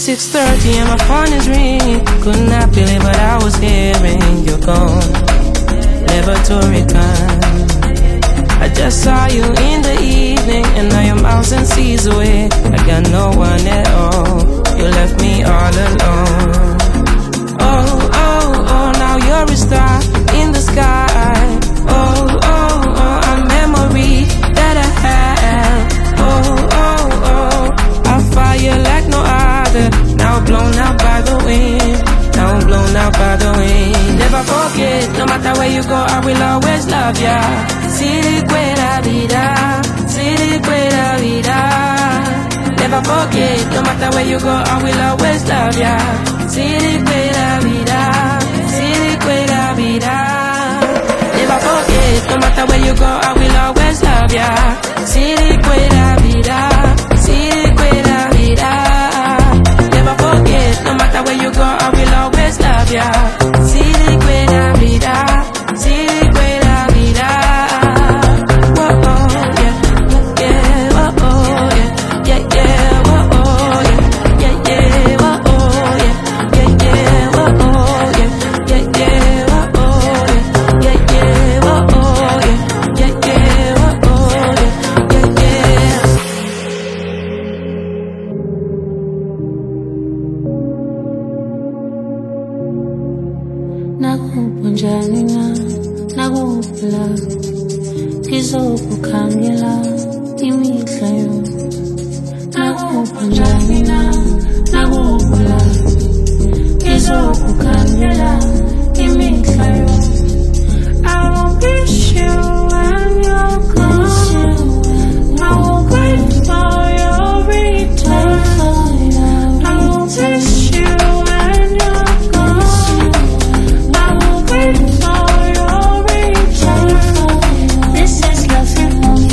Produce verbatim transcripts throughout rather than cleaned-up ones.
six thirty and my phone is ringing. Could not feel it, but I was hearing you're gone, never to return. I just saw you in the evening, and now you're miles and seas away. I got no one at all, you left me all alone. Oh, oh, oh, now you're a star in the sky. Oh, oh, oh, a memory that I have. Oh, oh, oh, I fire like no other. Now blown out by the wind, now I'm blown out by the wind. Never forget, no matter where you go, I will always love ya. Siriquera vida, Siriquera vida. Never forget, no matter where you go, I will always love ya. Siriquera vida, Siriquera vida. Never forget, no matter where you go, I will always love ya. Siriquera vida, Siriquera vida. Never forget, no matter where you go, I will always love ya. Siriquera vida, Siriquera vida. Whoa, oh, yeah, yeah, whoa, oh, yeah, yeah, yeah, whoa, oh, yeah, yeah, yeah, whoa, oh, yeah, yeah, yeah, whoa, oh, yeah, yeah, yeah, whoa, oh, yeah, yeah, yeah, whoa, oh, yeah, yeah, yeah, whoa, oh, yeah, yeah, yeah. Nakupunjani na nakupula ngizokukhangela imihla yonke. Nakupunjani na nakupula ngizokukhangela imihla yonke. I will miss you when you're gone. I will wait for your return. I will miss you when you're gone. I will wait for your return. This is love and love.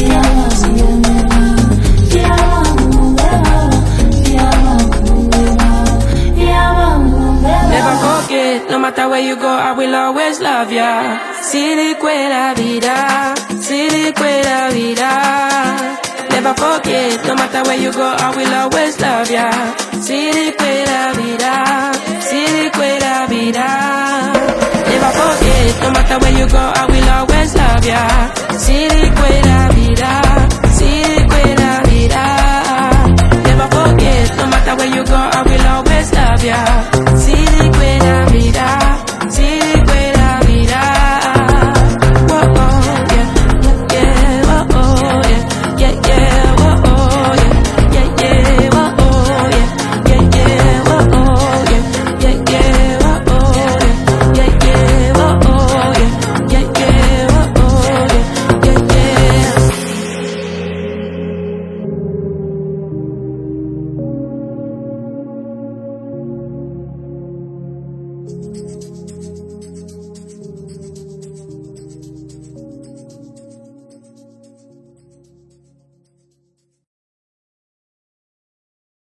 Never forget, no matter where you go, I will always love ya. Siriquera vida, Siriquera vida. Never forget, no matter where you go, I will always love ya. Siriquera vida, Siriquera vida. Never forget, no matter where you go, I will always love ya. Siriquera vida.